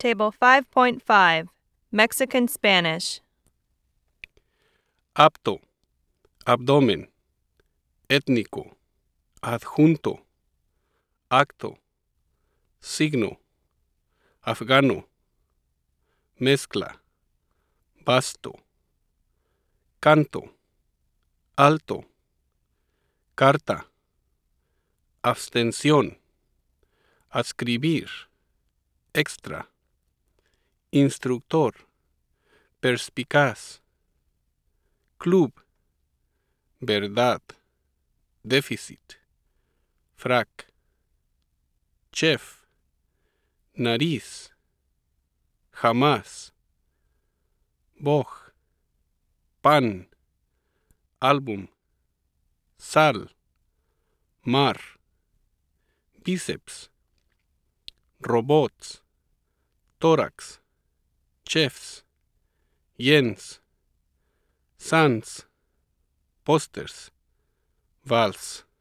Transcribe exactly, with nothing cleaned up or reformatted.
Table five point five, Mexican Spanish. Apto, abdomen, étnico, adjunto, acto, signo, afgano, mezcla, vasto, canto, alto, carta, abstención, adscribir, extra, instructor, perspicaz, club, verdad, déficit, frac, chef, nariz, jamás, boj, pan, álbum, sal, mar, bíceps, robots, tórax, chefs, yens, sans, pósters, vals.